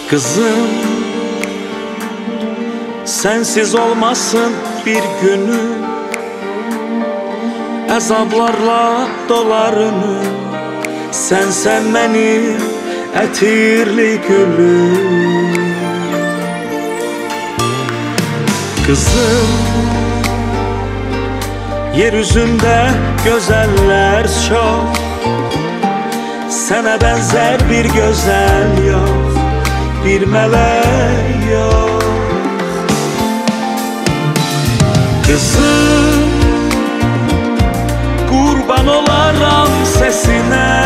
Kızım, sensiz olmasın bir günü, əzablarla dolarını. Sen benim ətirli gülüm. Kızım, yeryüzünde güzeller çok, sana benzer bir güzel yok, bir melek yok. Kızım, kurban olaram sesine,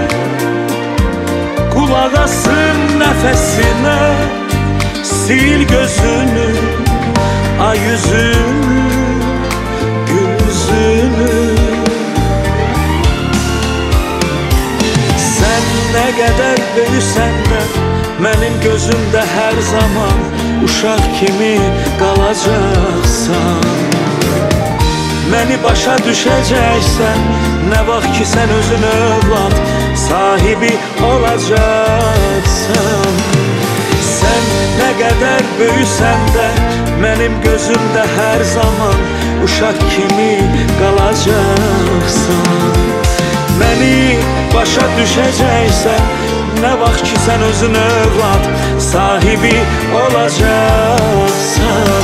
kulak asın nefesine. Sil gözünü, ay yüzünü, gül yüzünü. Sen ne kadar büyüsen de benim gözümde her zaman uşaq kimi qalacaqsan. Məni başa düşəcəksən, nə vaxt ki sən özün övlad sahibi olacaqsan. Sən nə qədər böyüsən də mənim gözümdə hər zaman uşaq kimi qalacaqsan. Məni başa düşəcəksən, nə vaxt ki sən özün övlad sahibi olacaqsan.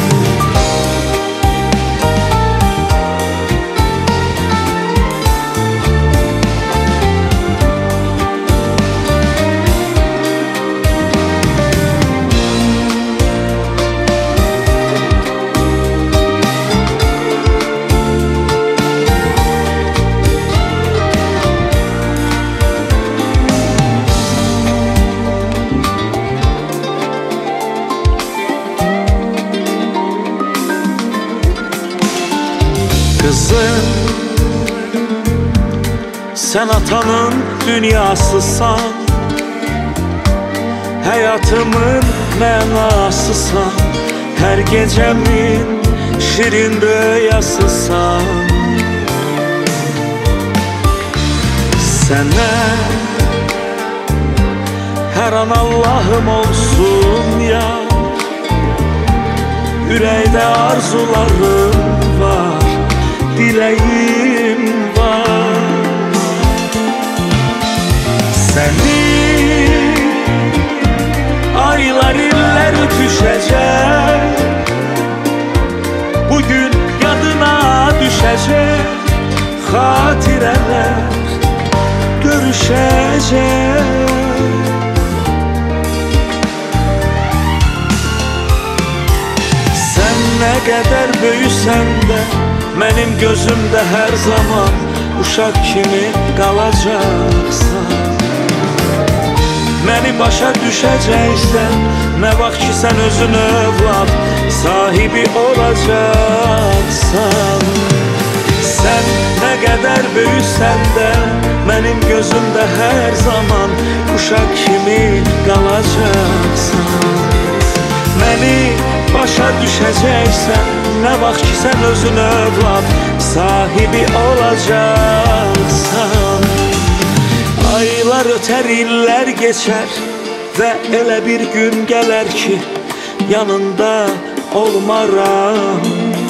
Kızım, sen atanın dünyasısan, hayatımın mənasısan, her gecemin şirin rüyasısan. Sənə her an Allah'ım olsun ya, ürəkdə arzularım var, dileğim var. Seni aylar iller düşecek, bugün yadına düşecek, hatireler görüşecek. Sen ne kadar büyüsen de benim gözümde her zaman uşaq kimi qalacaqsan. Məni başa düşəcəksən, nə vaxt ki sən özün övlad sahibi olacaqsan. Sən nə qədər böyüsən də mənim gözümdə hər zaman uşaq kimi qalacaqsan. Məni başa düşəcəksən, nə vaxt ki sən özün övlad sahibi olacaqsan. Aylar ötər, illər keçər və elə bir gün gələr ki yanında olmaram.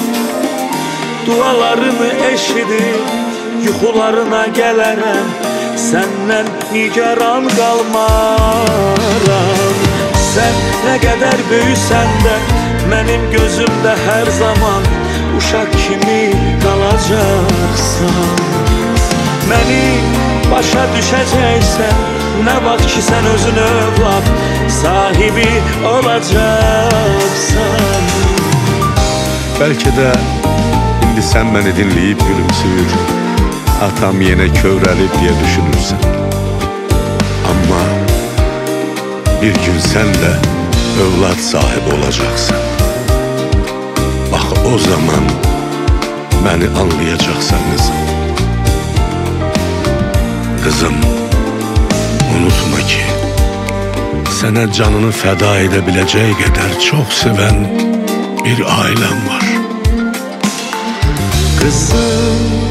Dualarını eşidib yuxularına gələrəm, səndən nigaran qalmaram. Sən nə qədər böyüsən də mənim gözümdə hər zaman uşaq kimi qalacaqsan. Məni başa düşəcəksən, nə vaxt ki sən özün övlad sahibi olacaqsan. Belki de indi sen beni dinleyip gülümsüyür, atam yine kövrəlib diye düşünürsən. Ama bir gün sen de övlad sahibi olacaqsan. Bax o zaman beni anlayacaqsan kızım. Kızım, unutma ki sənə canını fəda edebileceği kadar çok seven bir ailem var. Kızım,